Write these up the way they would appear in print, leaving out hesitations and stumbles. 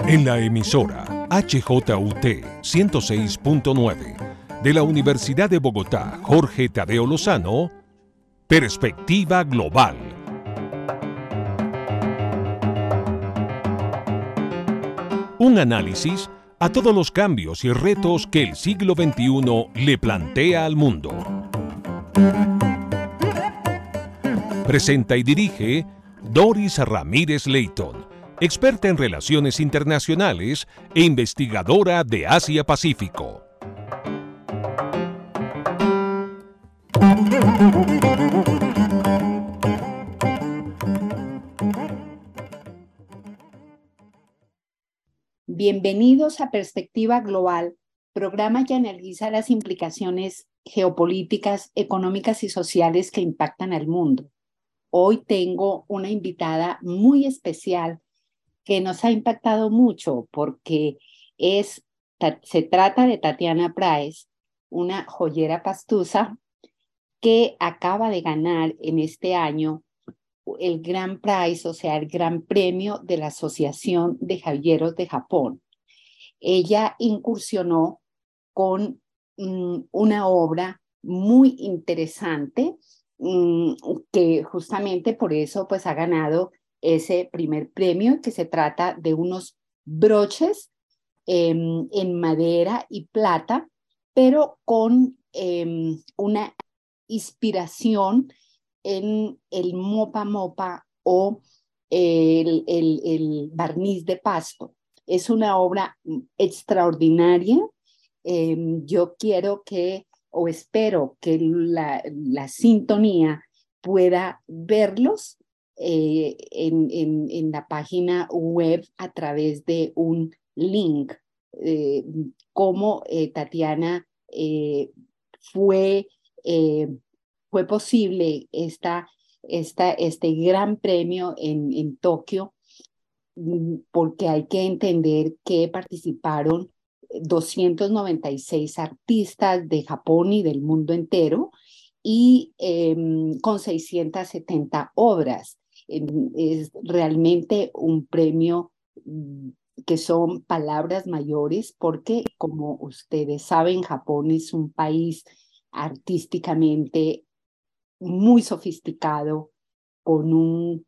En la emisora HJUT 106.9 de la Universidad de Bogotá, Jorge Tadeo Lozano, Perspectiva Global. Un análisis a todos los cambios y retos que el siglo XXI le plantea al mundo. Presenta y dirige Doris Ramírez Leighton, experta en relaciones internacionales e investigadora de Asia-Pacífico. Bienvenidos a Perspectiva Global, programa que analiza las implicaciones geopolíticas, económicas y sociales que impactan al mundo. Hoy tengo una invitada muy especial que nos ha impactado mucho porque se trata de Tatiana Praes, una joyera pastusa que acaba de ganar en este año el Grand Prize, o sea, el Gran Premio de la Asociación de Joyeros de Japón. Ella incursionó con una obra muy interesante que justamente por eso pues ha ganado ese primer premio, que se trata de unos broches en madera y plata, pero con una inspiración en el mopa mopa o el barniz de pasto. Es una obra extraordinaria. Yo quiero o espero que la sintonía pueda verlos en la página web a través de un link. Cómo Tatiana fue posible este gran premio en Tokio, porque hay que entender que participaron 296 artistas de Japón y del mundo entero y con 670 obras. Es realmente un premio que son palabras mayores porque, como ustedes saben, Japón es un país artísticamente muy sofisticado, con una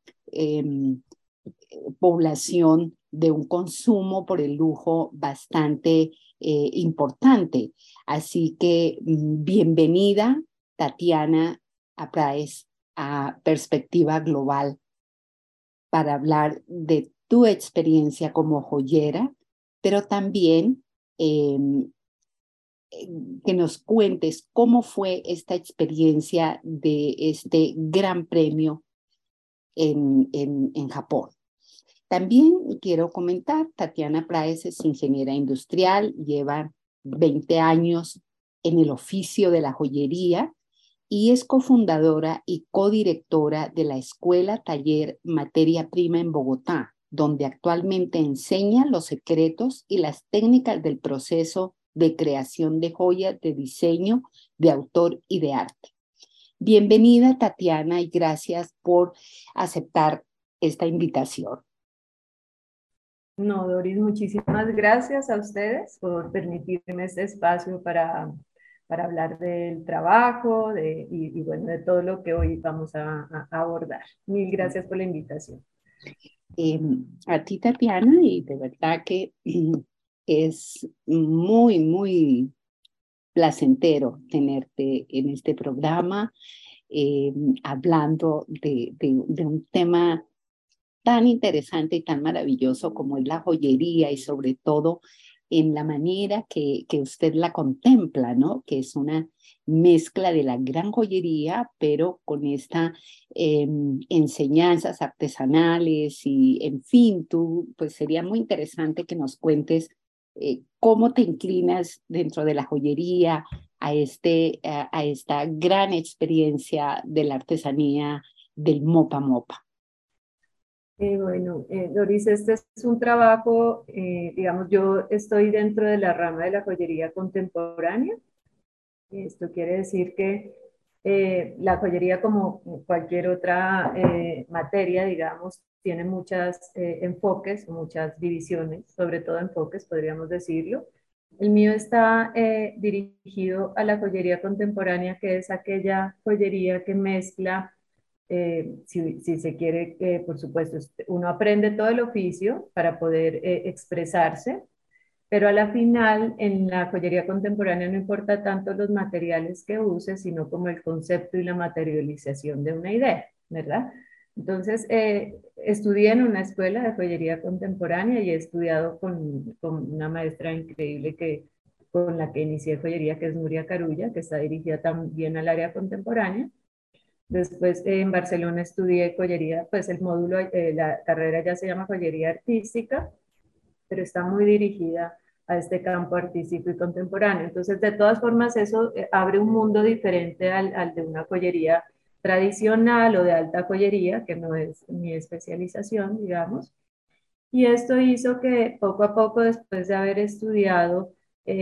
población de un consumo por el lujo bastante importante. Así que bienvenida, Tatiana Praes, a Perspectiva Global para hablar de tu experiencia como joyera, pero también que nos cuentes cómo fue esta experiencia de este gran premio en Japón. También quiero comentar, Tatiana Praes es ingeniera industrial, lleva 20 años en el oficio de la joyería y es cofundadora y codirectora de la Escuela Taller Materia Prima en Bogotá, donde actualmente enseña los secretos y las técnicas del proceso de creación de joyas, de diseño, de autor y de arte. Bienvenida, Tatiana, y gracias por aceptar esta invitación. No, Doris, muchísimas gracias a ustedes por permitirme este espacio para hablar del trabajo y bueno, de todo lo que hoy vamos a abordar. Mil gracias por la invitación. A ti, Tatiana, y de verdad que es muy, muy placentero tenerte en este programa, hablando de un tema tan interesante y tan maravilloso como es la joyería, y sobre todo en la manera que usted la contempla, ¿no? Que es una mezcla de la gran joyería, pero con esta enseñanzas artesanales y, en fin, pues sería muy interesante que nos cuentes cómo te inclinas dentro de la joyería a esta gran experiencia de la artesanía del mopa mopa. Bueno, Doris, este es un trabajo, digamos, yo estoy dentro de la rama de la joyería contemporánea. Esto quiere decir que La joyería, como cualquier otra materia, digamos, tiene muchos enfoques, muchas divisiones, sobre todo enfoques, podríamos decirlo. El mío está dirigido a la joyería contemporánea, que es aquella joyería que mezcla, si se quiere, por supuesto, uno aprende todo el oficio para poder expresarse, pero a la final, en la joyería contemporánea no importa tanto los materiales que uses, sino como el concepto y la materialización de una idea, ¿verdad? Entonces, estudié en una escuela de joyería contemporánea y he estudiado con una maestra increíble con la que inicié joyería, que es Nuria Carulla, que está dirigida también al área contemporánea. Después en Barcelona estudié joyería, pues el módulo, la carrera ya se llama joyería artística, pero está muy dirigida a este campo artístico y contemporáneo. Entonces, de todas formas, eso abre un mundo diferente al de una joyería tradicional o de alta joyería, que no es mi especialización, digamos. Y esto hizo que poco a poco, después de haber estudiado,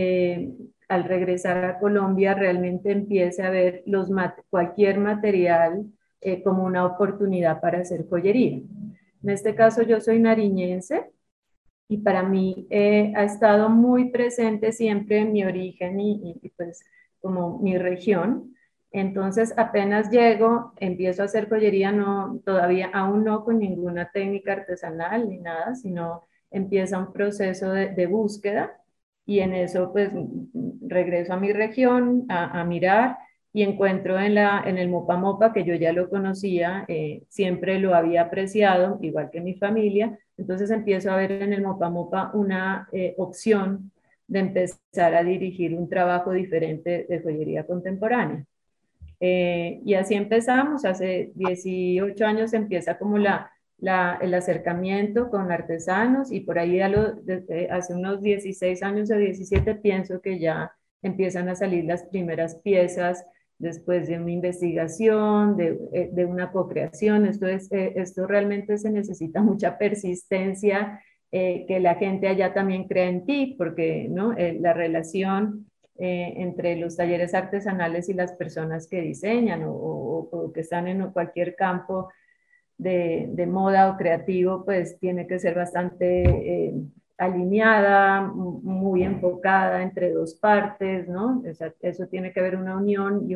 al regresar a Colombia, realmente empiece a ver cualquier material como una oportunidad para hacer joyería. En este caso, yo soy nariñense, y para mí ha estado muy presente siempre mi origen pues como mi región. Entonces apenas llego, empiezo a hacer joyería, no, todavía aún no con ninguna técnica artesanal ni nada, sino empieza un proceso de búsqueda y en eso pues regreso a mi región a mirar y encuentro en el Mopa Mopa, que yo ya lo conocía, siempre lo había apreciado, igual que mi familia. Entonces empiezo a ver en el Mopa Mopa una opción de empezar a dirigir un trabajo diferente de joyería contemporánea. Y así empezamos, hace 18 años empieza como el acercamiento con artesanos y por ahí hace unos 16 años o 17 pienso que ya empiezan a salir las primeras piezas después de una investigación, de una co-creación. Esto realmente se necesita mucha persistencia, que la gente allá también crea en ti, porque ¿no? La relación entre los talleres artesanales y las personas que diseñan o que están en cualquier campo de moda o creativo, pues tiene que ser bastante alineada, muy enfocada entre dos partes, ¿no? O sea, eso tiene que haber una unión y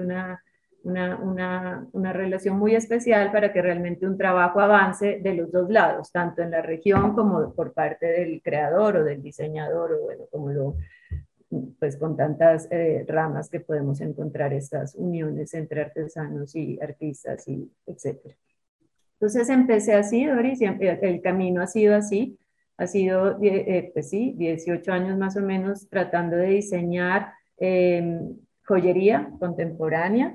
una relación muy especial para que realmente un trabajo avance de los dos lados, tanto en la región como por parte del creador o del diseñador, o bueno, pues con tantas ramas que podemos encontrar estas uniones entre artesanos y artistas y etcétera. Entonces empecé así, Doris, y el camino ha sido así, ha sido, pues sí, 18 años más o menos tratando de diseñar joyería contemporánea.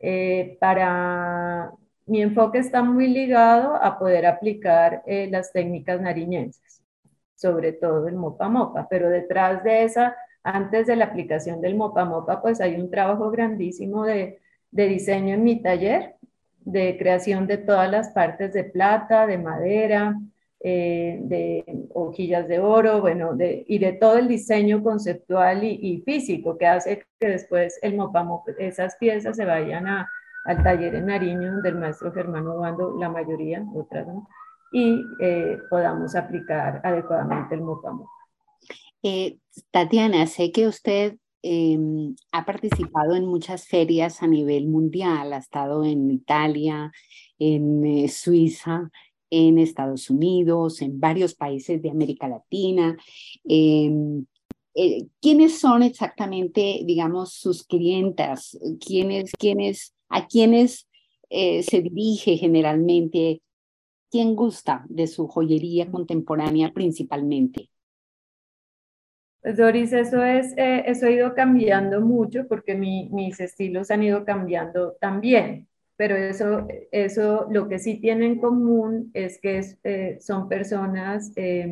Mi enfoque está muy ligado a poder aplicar las técnicas nariñenses, sobre todo el Mopa Mopa, pero detrás de esa, antes de la aplicación del Mopa Mopa, pues hay un trabajo grandísimo de diseño en mi taller, de creación de todas las partes de plata, de madera, de hojillas de oro, bueno, y de todo el diseño conceptual y físico que hace que después el Mopa Mopa, esas piezas se vayan al taller en Nariño del maestro Germán Obando, la mayoría, otras no, y podamos aplicar adecuadamente el Mopa Mopa. Tatiana, sé que usted ha participado en muchas ferias a nivel mundial, ha estado en Italia, en Suiza, en Estados Unidos, en varios países de América Latina. ¿Quiénes son exactamente, digamos, sus clientas? ¿A quiénes se dirige generalmente? ¿Quién gusta de su joyería contemporánea principalmente? Pues Doris, eso ha ido cambiando mucho porque mis estilos han ido cambiando también, pero eso lo que sí tiene en común es que son personas,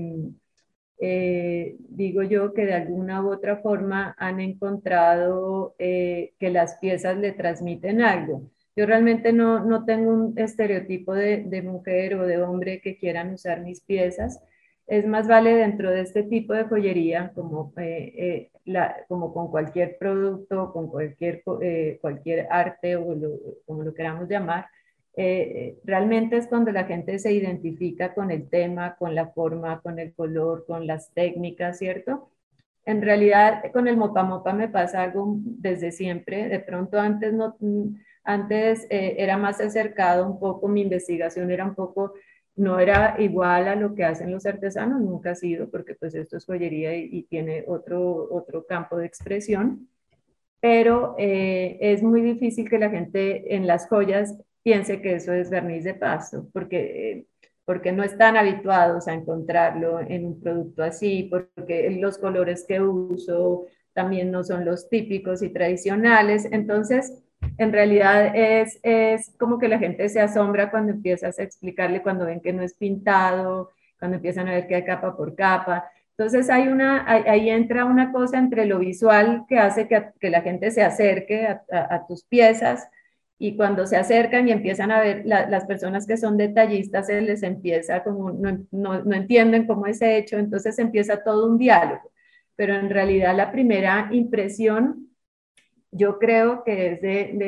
digo yo, que de alguna u otra forma han encontrado que las piezas le transmiten algo. Yo realmente no tengo un estereotipo de mujer o de hombre que quieran usar mis piezas. Es más vale dentro de este tipo de joyería, como como con cualquier producto, con cualquier arte o como lo queramos llamar, realmente es cuando la gente se identifica con el tema, con la forma, con el color, con las técnicas, ¿cierto? En realidad, con el Mopa Mopa me pasa algo desde siempre. De pronto antes, no, antes era más acercado un poco, mi investigación era un poco, no era igual a lo que hacen los artesanos, nunca ha sido, porque pues esto es joyería y tiene otro campo de expresión, pero es muy difícil que la gente en las joyas piense que eso es barniz de pasto, porque no están habituados a encontrarlo en un producto así, porque los colores que uso también no son los típicos y tradicionales. Entonces, en realidad es como que la gente se asombra cuando empiezas a explicarle, cuando ven que no es pintado, cuando empiezan a ver que hay capa por capa. Entonces ahí entra una cosa entre lo visual que hace que la gente se acerque a tus piezas, y cuando se acercan y empiezan a ver las personas que son detallistas, se les empieza como, no entienden cómo es hecho, entonces empieza todo un diálogo. Pero en realidad la primera impresión yo creo que es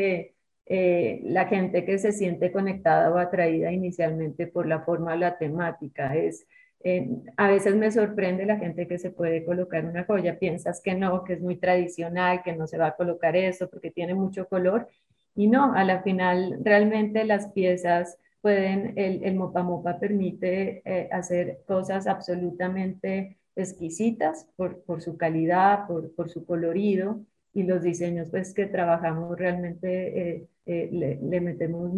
de la gente que se siente conectada o atraída inicialmente por la forma o la temática. A veces me sorprende la gente que se puede colocar una joya, piensas que no, que es muy tradicional, que no se va a colocar eso porque tiene mucho color, y no, a la final realmente las piezas pueden, el Mopa Mopa permite hacer cosas absolutamente exquisitas por su calidad, por su colorido, y los diseños pues que trabajamos realmente le metemos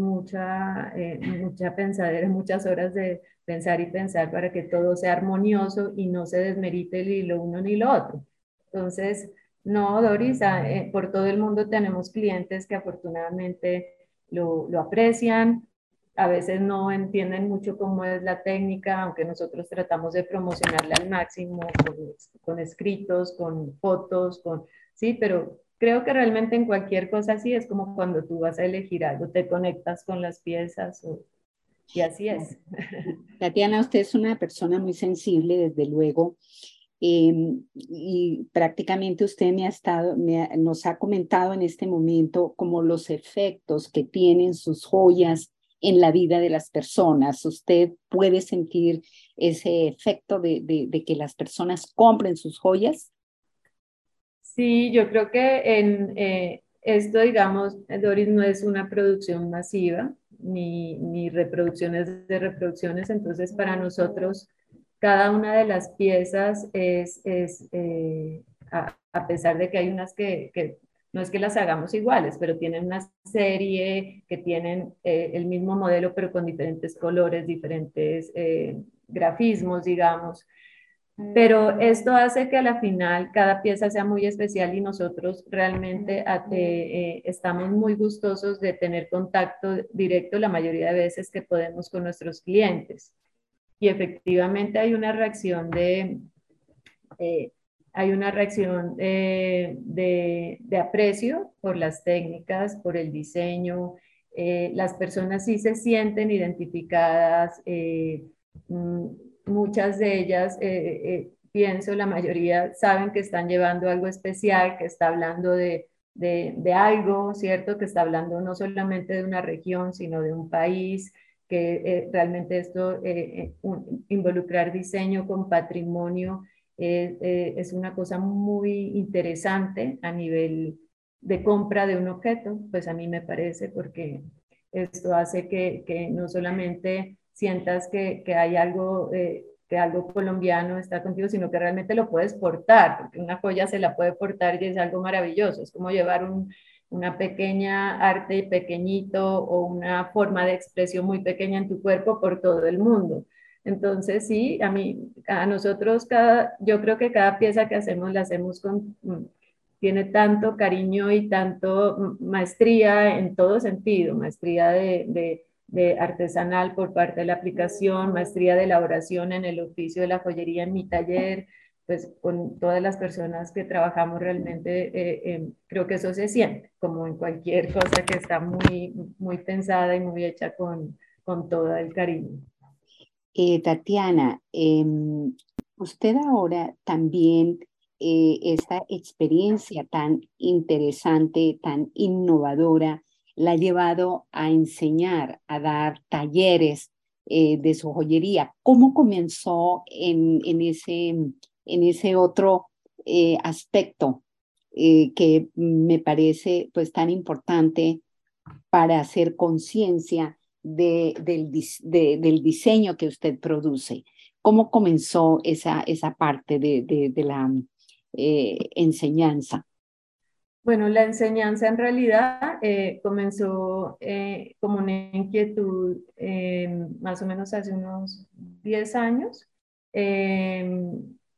mucha pensadera, muchas horas de pensar y pensar para que todo sea armonioso y no se desmerite ni lo uno ni lo otro. Entonces, no, Doris, por todo el mundo tenemos clientes que afortunadamente lo aprecian, a veces no entienden mucho cómo es la técnica, aunque nosotros tratamos de promocionarla al máximo con escritos, con fotos, sí, pero creo que realmente en cualquier cosa así es como cuando tú vas a elegir algo, te conectas con las piezas y así es. Tatiana, usted es una persona muy sensible, desde luego, y prácticamente usted nos ha comentado en este momento como los efectos que tienen sus joyas en la vida de las personas. ¿Usted puede sentir ese efecto de que las personas compren sus joyas? Sí, yo creo que esto, digamos, Doris, no es una producción masiva, ni reproducciones de reproducciones, entonces para nosotros cada una de las piezas a pesar de que hay unas que no es que las hagamos iguales, pero tienen una serie que tienen el mismo modelo, pero con diferentes colores, diferentes grafismos, digamos. Pero esto hace que a la final cada pieza sea muy especial, y nosotros realmente estamos muy gustosos de tener contacto directo la mayoría de veces que podemos con nuestros clientes. Y efectivamente eh, hay una reacción de aprecio por las técnicas, por el diseño. Las personas sí se sienten identificadas. Mm, Muchas de ellas, pienso, la mayoría saben que están llevando algo especial, que está hablando de algo, ¿cierto? Que está hablando no solamente de una región, sino de un país, que realmente esto, involucrar diseño con patrimonio, es una cosa muy interesante a nivel de compra de un objeto, pues a mí me parece, porque esto hace que no solamente sientas que hay algo, que algo colombiano está contigo, sino que realmente lo puedes portar, porque una joya se la puede portar y es algo maravilloso. Es como llevar una pequeña arte pequeñito o una forma de expresión muy pequeña en tu cuerpo por todo el mundo. Entonces, sí, a nosotros, yo creo que cada pieza que hacemos la hacemos tiene tanto cariño y tanto maestría en todo sentido, maestría de artesanal por parte de la aplicación, maestría de elaboración en el oficio de la joyería en mi taller, pues con todas las personas que trabajamos realmente, creo que eso se siente, como en cualquier cosa que está muy pensada y muy hecha con todo el cariño. Tatiana, usted ahora también esta experiencia tan interesante, tan innovadora, la ha llevado a enseñar, a dar talleres de su joyería? ¿Cómo comenzó en ese otro aspecto que me parece pues tan importante para hacer conciencia del diseño que usted produce? ¿Cómo comenzó esa parte de la enseñanza? Bueno, la enseñanza en realidad comenzó como una inquietud más o menos hace unos 10 años. Eh,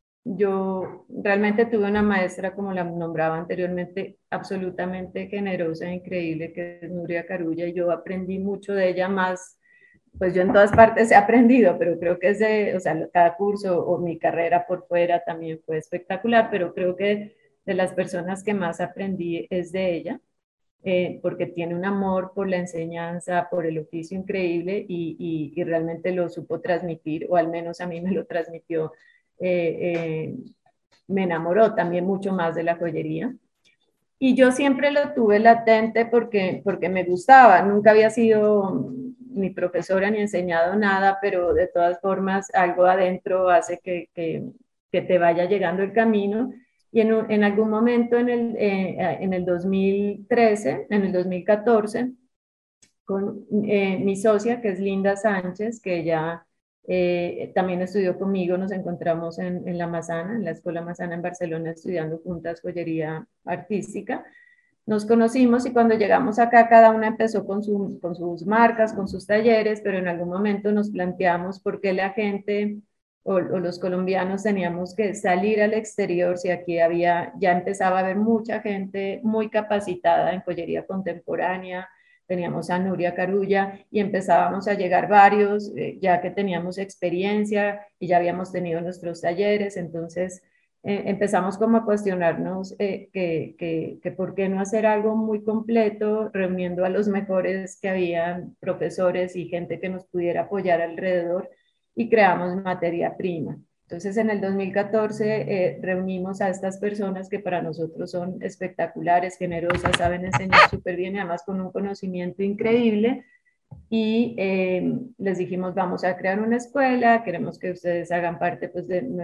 yo realmente tuve una maestra, como la nombraba anteriormente, absolutamente generosa e increíble, que es Nuria Carulla, y yo aprendí mucho de ella más. Pues yo en todas partes he aprendido, pero creo que o sea, cada curso o mi carrera por fuera también fue espectacular, pero creo que de las personas que más aprendí es de ella, porque tiene un amor por la enseñanza, por el oficio increíble y realmente lo supo transmitir, o al menos a mí me lo transmitió. eh, eh, Me enamoró también mucho más de la joyería. Y yo siempre lo tuve latente porque me gustaba. Nunca había sido ni profesora ni enseñado nada, pero de todas formas algo adentro hace que te vaya llegando el camino. Y en algún momento en el 2013, en el 2014, con mi socia, que es Linda Sánchez, que ella también estudió conmigo, nos encontramos en la Massana, en la Escuela Massana en Barcelona, estudiando juntas joyería artística. Nos conocimos y cuando llegamos acá, cada una empezó con sus marcas, con sus talleres, pero en algún momento nos planteamos por qué la gente o los colombianos teníamos que salir al exterior si aquí ya empezaba a haber mucha gente muy capacitada en joyería contemporánea. Teníamos a Nuria Carulla y empezábamos a llegar varios, ya que teníamos experiencia y ya habíamos tenido nuestros talleres, entonces empezamos como a cuestionarnos que por qué no hacer algo muy completo, reuniendo a los mejores que habían, profesores y gente que nos pudiera apoyar alrededor, y creamos materia prima. Entonces en el 2014 reunimos a estas personas que para nosotros son espectaculares, generosas, saben enseñar súper bien y además con un conocimiento increíble, y les dijimos, vamos a crear una escuela, queremos que ustedes hagan parte pues,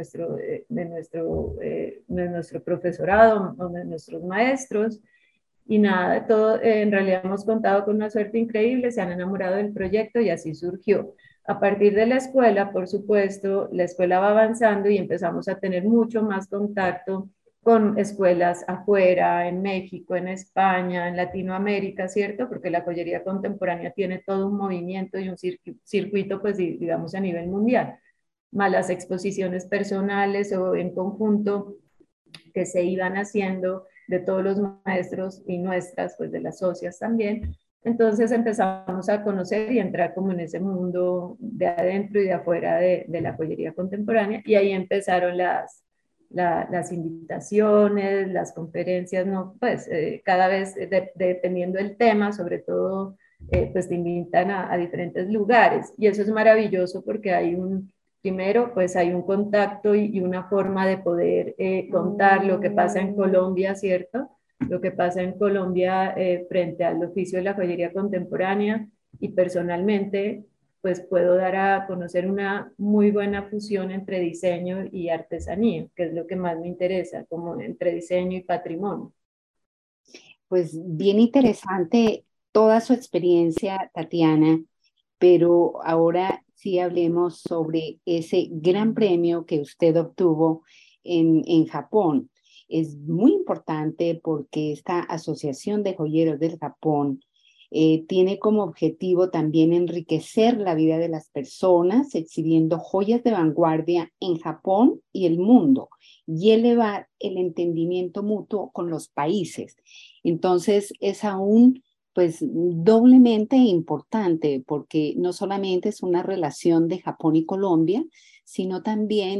de nuestro profesorado o de nuestros maestros. Y nada, todo, en realidad hemos contado con una suerte increíble, se han enamorado del proyecto y así surgió. A partir de la escuela, por supuesto, la escuela va avanzando y empezamos a tener mucho más contacto con escuelas afuera, en México, en España, en Latinoamérica, ¿cierto? Porque la joyería contemporánea tiene todo un movimiento y un circuito, pues digamos, a nivel mundial. Más las exposiciones personales o en conjunto que se iban haciendo de todos los maestros y nuestras, pues de las socias también. Entonces empezamos a conocer y entrar como en ese mundo de adentro y de afuera de la joyería contemporánea, y ahí empezaron las invitaciones, las conferencias, ¿no? Pues cada vez dependiendo del tema, sobre todo, pues te invitan a diferentes lugares, y eso es maravilloso porque primero, pues hay un contacto y una forma de poder contar lo que pasa en Colombia, ¿cierto? Lo que pasa en Colombia frente al oficio de la joyería contemporánea, y personalmente pues puedo dar a conocer una muy buena fusión entre diseño y artesanía, que es lo que más me interesa, como entre diseño y patrimonio. Pues bien interesante toda su experiencia, Tatiana, pero ahora sí hablemos sobre ese gran premio que usted obtuvo en Japón. Es muy importante porque esta Asociación de Joyeros del Japón tiene como objetivo también enriquecer la vida de las personas, exhibiendo joyas de vanguardia en Japón y el mundo, y elevar el entendimiento mutuo con los países. Entonces, es aún pues doblemente importante porque no solamente es una relación de Japón y Colombia, sino también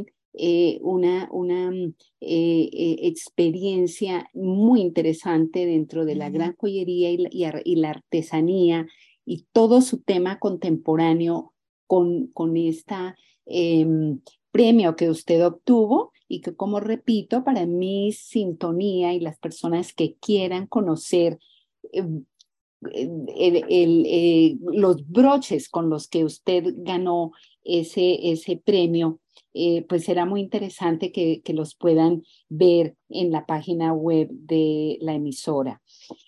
una experiencia muy interesante dentro de la gran joyería y la artesanía y todo su tema contemporáneo con esta premio que usted obtuvo y que, como repito, para mi sintonía y las personas que quieran conocer eh, los broches con los que usted ganó ese premio, pues será muy interesante que los puedan ver en la página web de la emisora.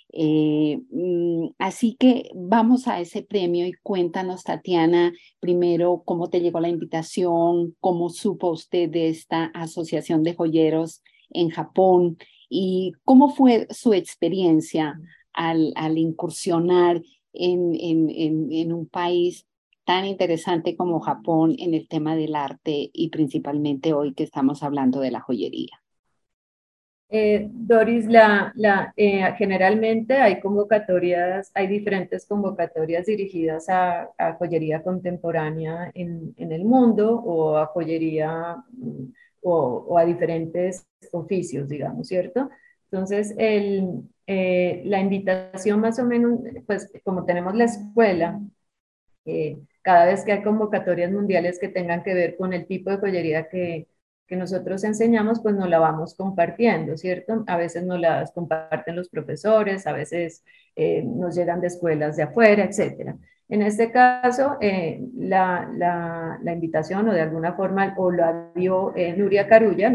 Así que vamos a ese premio y cuéntanos, Tatiana, primero cómo te llegó la invitación, cómo supo usted de esta asociación de joyeros en Japón y cómo fue su experiencia al incursionar en un país tan interesante como Japón en el tema del arte y principalmente hoy que estamos hablando de la joyería. Doris, generalmente hay convocatorias, hay diferentes convocatorias dirigidas a joyería contemporánea en el mundo o a joyería o a diferentes oficios, digamos, ¿cierto? Entonces, la invitación más o menos, pues como tenemos la escuela, cada vez que hay convocatorias mundiales que tengan que ver con el tipo de joyería que nosotros enseñamos, pues nos la vamos compartiendo, ¿cierto? A veces nos las comparten los profesores, a veces nos llegan de escuelas de afuera, etcétera. En este caso, la invitación o de alguna forma, o la vio Nuria Carulla,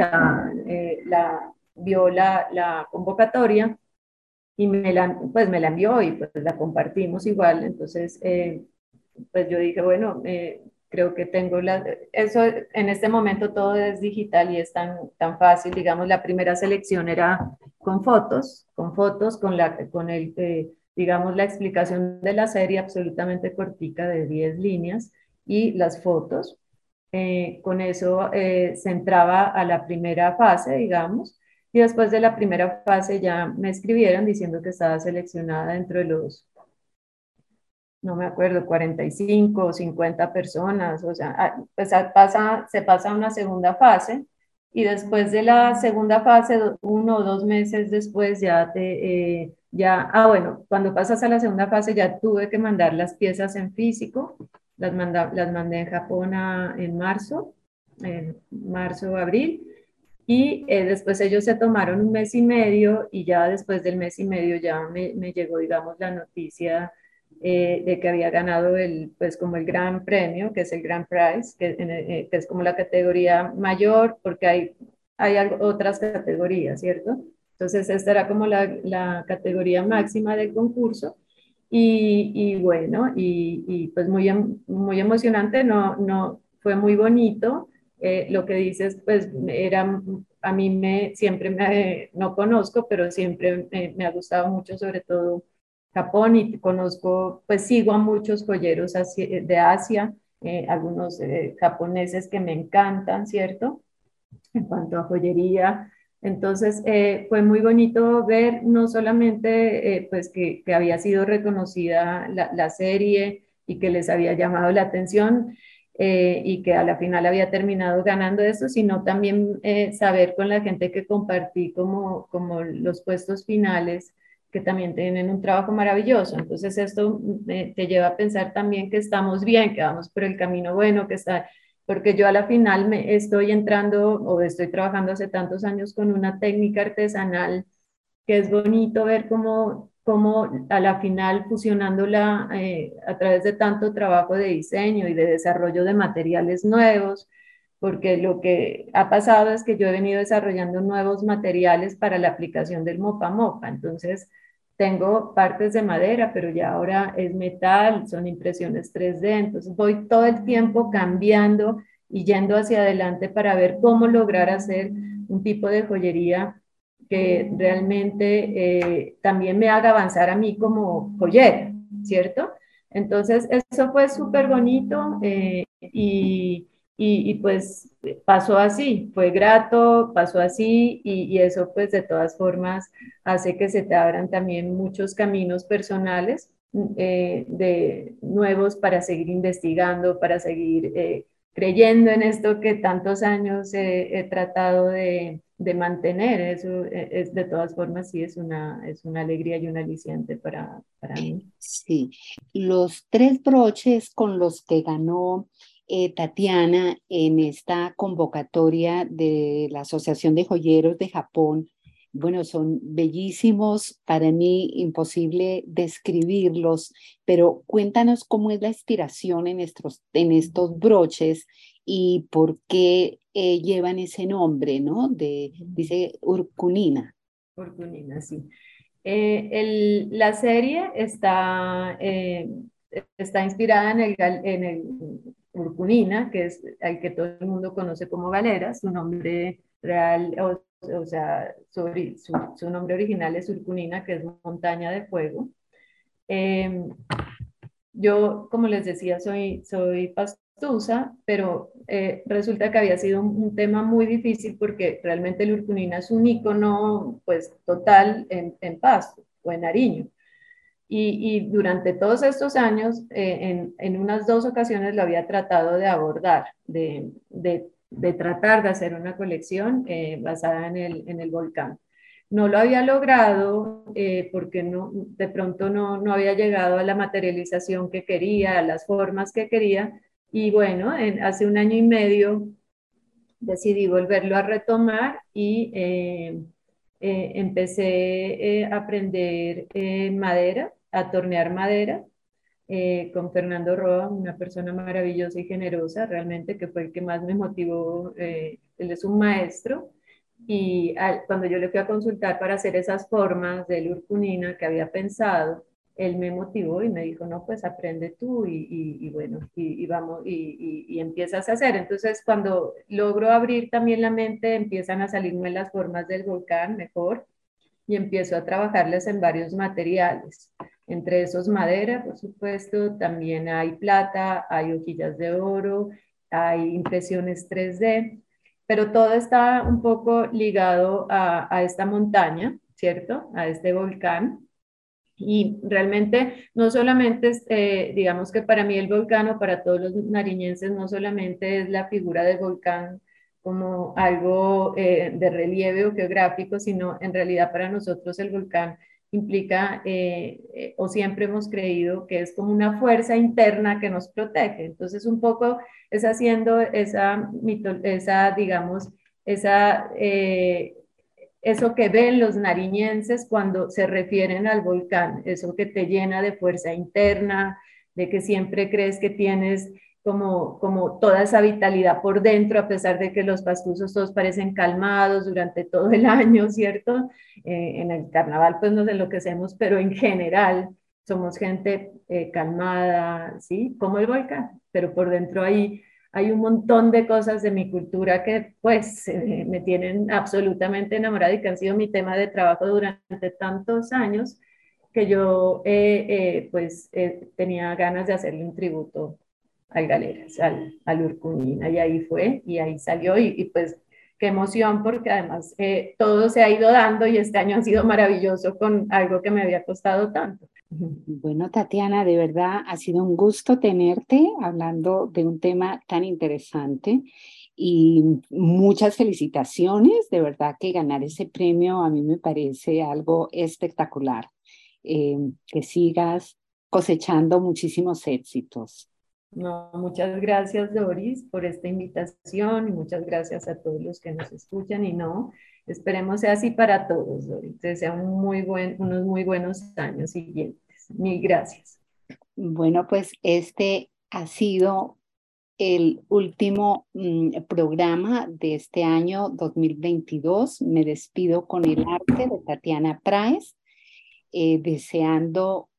vio la convocatoria y pues me la envió y pues la compartimos igual. Entonces, pues yo dije, bueno, creo que tengo eso, en este momento todo es digital y es tan fácil, digamos, la primera selección era con fotos, digamos, la explicación de la serie absolutamente cortica de 10 líneas y las fotos. Con eso se entraba a la primera fase, digamos, y después de la primera fase ya me escribieron diciendo que estaba seleccionada dentro de los, no me acuerdo, 45 o 50 personas, o sea, pues se pasa a una segunda fase y después de la segunda fase, 1 o 2 meses después bueno, cuando pasas a la segunda fase ya tuve que mandar las piezas en físico, las mandé en Japón en marzo, abril, y después ellos se tomaron 1 mes y medio y ya después del mes y medio ya me llegó, digamos, la noticia de que había ganado pues como el gran premio, que es el Grand Prize, que es como la categoría mayor, porque hay otras categorías, ¿cierto? Entonces esta era como la categoría máxima del concurso. Y bueno, pues muy emocionante, no, fue muy bonito. Lo que dices, pues a mí no conozco, pero siempre me ha gustado mucho, sobre todo Japón, y conozco, pues sigo a muchos joyeros de Asia, algunos japoneses que me encantan, ¿cierto? En cuanto a joyería. Entonces, fue muy bonito ver no solamente pues que había sido reconocida la serie y que les había llamado la atención y que a la final había terminado ganando eso, sino también saber con la gente que compartí como los puestos finales, que también tienen un trabajo maravilloso. Entonces, esto te lleva a pensar también que estamos bien, que vamos por el camino bueno, porque yo a la final me estoy entrando o estoy trabajando hace tantos años con una técnica artesanal que es bonito ver cómo a la final fusionándola a través de tanto trabajo de diseño y de desarrollo de materiales nuevos, porque lo que ha pasado es que yo he venido desarrollando nuevos materiales para la aplicación del mopa mopa. Entonces, tengo partes de madera, pero ya ahora es metal, son impresiones 3D, entonces voy todo el tiempo cambiando y yendo hacia adelante para ver cómo lograr hacer un tipo de joyería que realmente también me haga avanzar a mí como joyera, ¿cierto? Entonces, eso fue súper bonito y pues pasó así, fue grato, pasó así y eso pues de todas formas hace que se te abran también muchos caminos personales de nuevos para seguir investigando, para seguir creyendo en esto que tantos años he tratado de mantener. Eso es de todas formas sí es una alegría y un aliciente para mí. Sí, los 3 broches con los que ganó Tatiana, en esta convocatoria de la Asociación de Joyeros de Japón, bueno, son bellísimos, para mí imposible describirlos, pero cuéntanos cómo es la inspiración en estos broches y por qué llevan ese nombre, ¿no? Dice Urkunina. Fortunina, sí. La serie está inspirada en el Urkunina, que es el que todo el mundo conoce como Galera. Su nombre real, o sea, su nombre original es Urkunina, que es montaña de fuego. Eh, yo, como les decía, soy pastusa, pero resulta que había sido un tema muy difícil porque realmente el Urcunina es un ícono pues, total en Pasto o en Nariño. Y durante todos estos años, en unas dos ocasiones lo había tratado de abordar, de tratar de hacer una colección basada en el volcán. No lo había logrado porque no, de pronto no había llegado a la materialización que quería, a las formas que quería. Y bueno, hace un año y medio decidí volverlo a retomar y empecé a aprender madera, a tornear madera con Fernando Roa, una persona maravillosa y generosa, realmente, que fue el que más me motivó. Él es un maestro. Y cuando yo le fui a consultar para hacer esas formas de Lurcunina que había pensado, él me motivó y me dijo, no, pues aprende tú y bueno, y vamos, y empiezas a hacer. Entonces, cuando logro abrir también la mente, empiezan a salirme las formas del volcán mejor y empiezo a trabajarlas en varios materiales. Entre esos madera, por supuesto, también hay plata, hay hojillas de oro, hay impresiones 3D, pero todo está un poco ligado a esta montaña, ¿cierto? A este volcán. Y realmente no solamente es, digamos que para mí el volcán o para todos los nariñenses no solamente es la figura del volcán como algo de relieve o geográfico, sino en realidad para nosotros el volcán implica o siempre hemos creído que es como una fuerza interna que nos protege. Entonces un poco es haciendo esa digamos, esa eso que ven los nariñenses cuando se refieren al volcán, eso que te llena de fuerza interna, de que siempre crees que tienes como toda esa vitalidad por dentro, a pesar de que los pastusos todos parecen calmados durante todo el año, ¿cierto? En el carnaval pues nos enloquecemos, pero en general somos gente calmada, ¿sí? Como el volcán, pero por dentro hay un montón de cosas de mi cultura que pues me tienen absolutamente enamorada y que han sido mi tema de trabajo durante tantos años que yo pues tenía ganas de hacerle un tributo al Galeras, al Urcunina, y ahí fue, y ahí salió, y pues qué emoción, porque además todo se ha ido dando y este año ha sido maravilloso con algo que me había costado tanto. Bueno, Tatiana, de verdad ha sido un gusto tenerte hablando de un tema tan interesante y muchas felicitaciones. De verdad que ganar ese premio a mí me parece algo espectacular. Que sigas cosechando muchísimos éxitos. No, muchas gracias, Doris, por esta invitación y muchas gracias a todos los que nos escuchan. Y no, esperemos sea así para todos, Doris. Que sea unos muy buenos años siguientes. Mil gracias. Bueno, pues este ha sido el último programa de este año 2022. Me despido con el arte de Tatiana Praes, deseando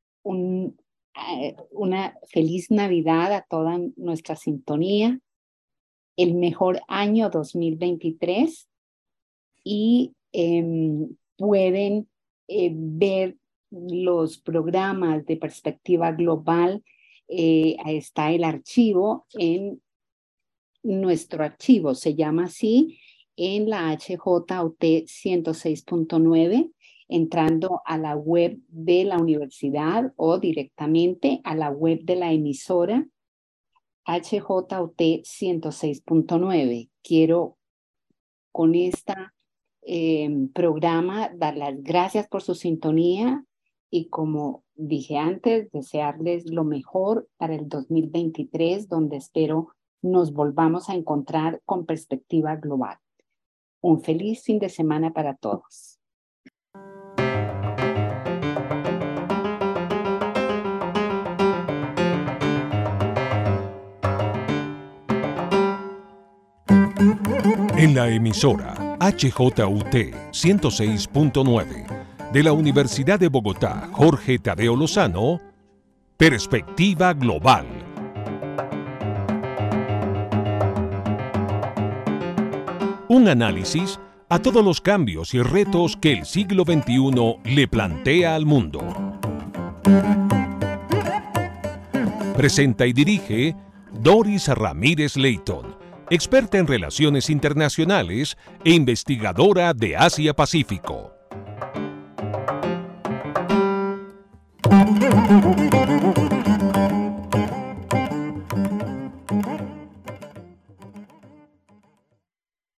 una feliz Navidad a toda nuestra sintonía, el mejor año 2023 y pueden ver los programas de perspectiva global. Está el archivo en nuestro archivo, se llama así, en la HJUT 106.9, entrando a la web de la universidad o directamente a la web de la emisora HJUT 106.9. Quiero con este programa dar las gracias por su sintonía y, como dije antes, desearles lo mejor para el 2023, donde espero nos volvamos a encontrar con perspectiva global. Un feliz fin de semana para todos. En la emisora HJUT 106.9 de la Universidad de Bogotá, Jorge Tadeo Lozano, Perspectiva Global. Un análisis a todos los cambios y retos que el siglo XXI le plantea al mundo. Presenta y dirige Doris Ramírez Leighton, experta en relaciones internacionales e investigadora de Asia-Pacífico.